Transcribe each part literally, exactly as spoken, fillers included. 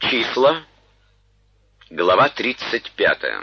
Числа, глава тридцать пятая.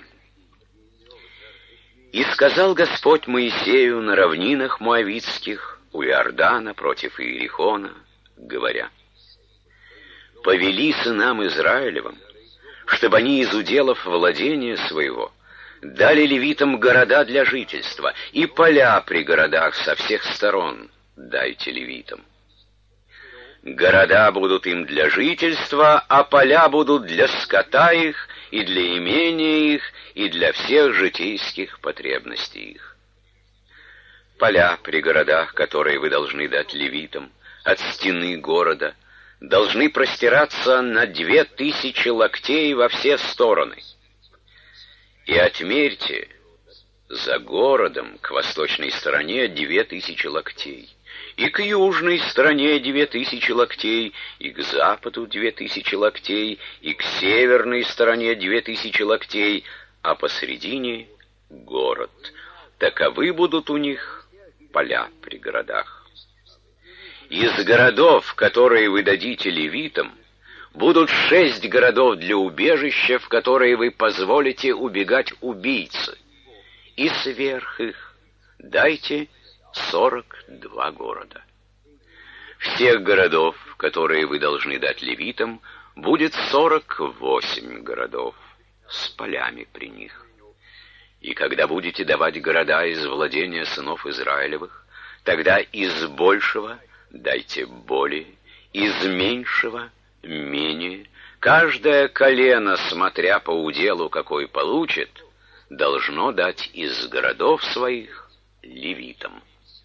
«И сказал Господь Моисею на равнинах Моавитских у Иордана против Иерихона, говоря: повели сынам Израилевым, чтобы они из уделов владения своего дали левитам города для жительства, и поля при городах со всех сторон дайте левитам. Города будут им для жительства, а поля будут для скота их, и для имения их, и для всех житейских потребностей их. Поля при городах, которые вы должны дать левитам, от стены города, должны простираться на две тысячи локтей во все стороны. И отмерьте за городом к восточной стороне две тысячи локтей, и к южной стороне две тысячи локтей, и к западу две тысячи локтей, и к северной стороне две тысячи локтей, а посредине город. Таковы будут у них поля при городах. Из городов, которые вы дадите левитам, будут шесть городов для убежища, в которые вы позволите убегать убийцы, и сверх их дайте сорок два города. Всех городов, которые вы должны дать левитам, будет сорок восемь городов с полями при них. И когда будете давать города из владения сынов Израилевых, тогда из большего дайте более, из меньшего менее. Каждое колено, смотря по уделу, какой получит, должно дать из городов своих левитам.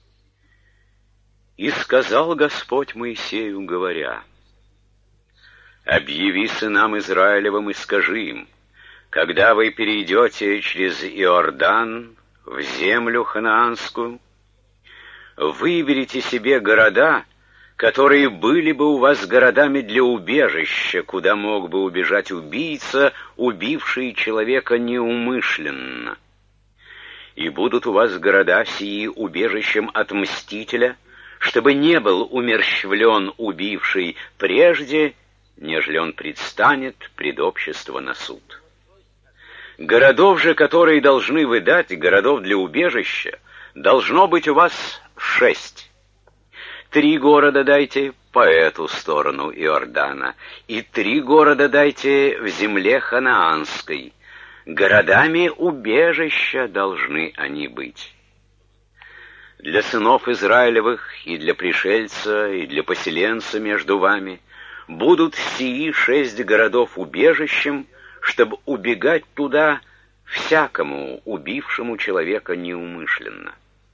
И сказал Господь Моисею, говоря: объяви сынам Израилевым и скажи им: когда вы перейдете через Иордан в землю ханаанскую, выберите себе города, которые были бы у вас городами для убежища, куда мог бы убежать убийца, убивший человека неумышленно. И будут у вас города сии убежищем от мстителя, чтобы не был умерщвлен убивший прежде, нежели он предстанет пред общество на суд. Городов же, которые должны вы дать, городов для убежища, должно быть у вас шесть. Три города дайте по эту сторону Иордана, и три города дайте в земле ханаанской. Городами убежища должны они быть. Для сынов Израилевых и для пришельца, и для поселенца между вами будут сии шесть городов убежищем, чтобы убегать туда всякому убившему человека неумышленно.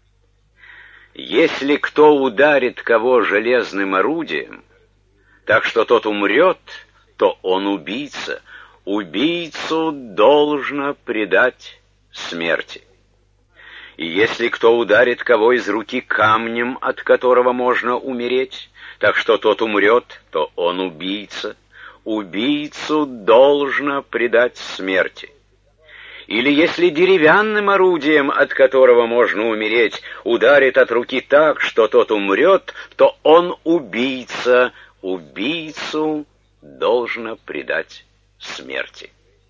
Если кто ударит кого железным орудием, так что тот умрет, то он убийца. Убийцу должно предать смерти. И если кто ударит кого из руки камнем, от которого можно умереть, так что тот умрет, то он убийца. Убийцу должно предать смерти. Или если деревянным орудием, от которого можно умереть, ударит от руки так, что тот умрет, то он убийца. Убийцу должно предать смерти.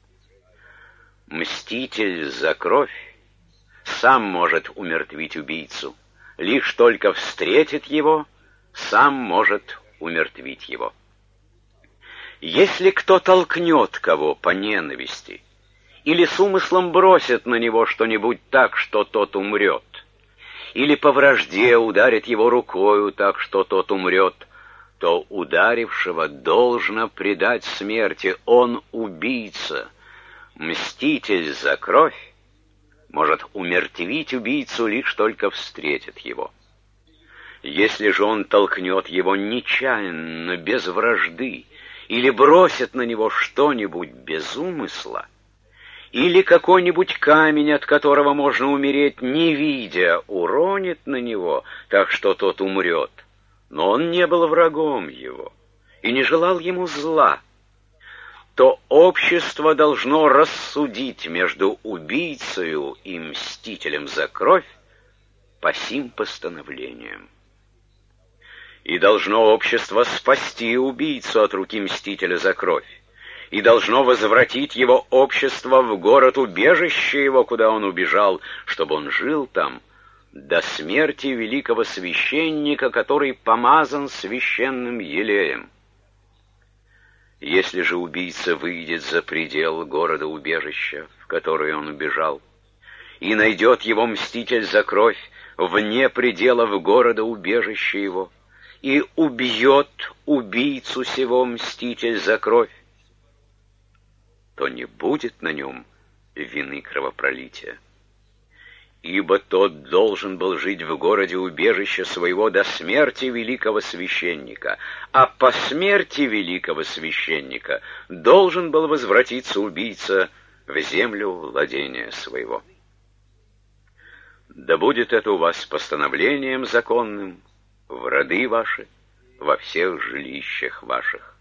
Мститель за кровь сам может умертвить убийцу, лишь только встретит его, сам может умертвить его. Если кто толкнет кого по ненависти, или с умыслом бросит на него что-нибудь так, что тот умрет, или по вражде ударит его рукою так, что тот умрет, то ударившего должно предать смерти, он убийца. Мститель за кровь может умертвить убийцу, лишь только встретит его. Если же он толкнет его нечаянно, без вражды, или бросит на него что-нибудь без умысла, или какой-нибудь камень, от которого можно умереть, не видя, уронит на него, так что тот умрет, но он не был врагом его и не желал ему зла, то общество должно рассудить между убийцею и мстителем за кровь по сим постановлениям. И должно общество спасти убийцу от руки мстителя за кровь, и должно возвратить его общество в город-убежище его, куда он убежал, чтобы он жил там до смерти великого священника, который помазан священным елеем. Если же убийца выйдет за предел города-убежища, в который он убежал, и найдет его мститель за кровь вне пределов города-убежища его, и убьет убийцу сего мститель за кровь, то не будет на нем вины кровопролития. Ибо тот должен был жить в городе-убежище своего до смерти великого священника, а по смерти великого священника должен был возвратиться убийца в землю владения своего. Да будет это у вас постановлением законным в роды ваши, во всех жилищах ваших.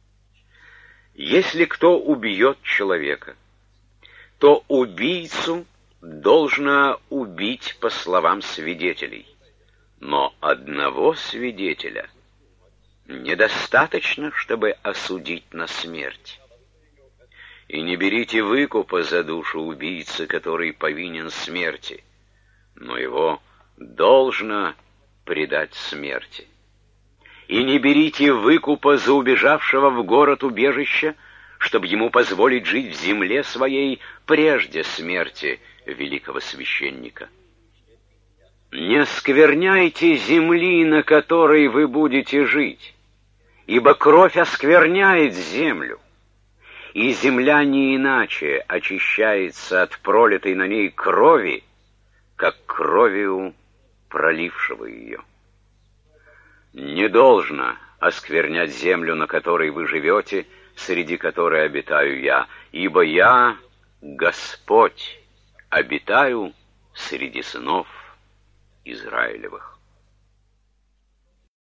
Если кто убьет человека, то убийцу должно убить по словам свидетелей, но одного свидетеля недостаточно, чтобы осудить на смерть. И не берите выкупа за душу убийцы, который повинен смерти, но его должно предать смерти. И не берите выкупа за убежавшего в город-убежище, чтобы ему позволить жить в земле своей прежде смерти великого священника. Не оскверняйте земли, на которой вы будете жить, ибо кровь оскверняет землю, и земля не иначе очищается от пролитой на ней крови, как кровью пролившего ее. Не должно осквернять землю, на которой вы живете, среди которой обитаю я, ибо я, Господь, обитаю среди сынов Израилевых.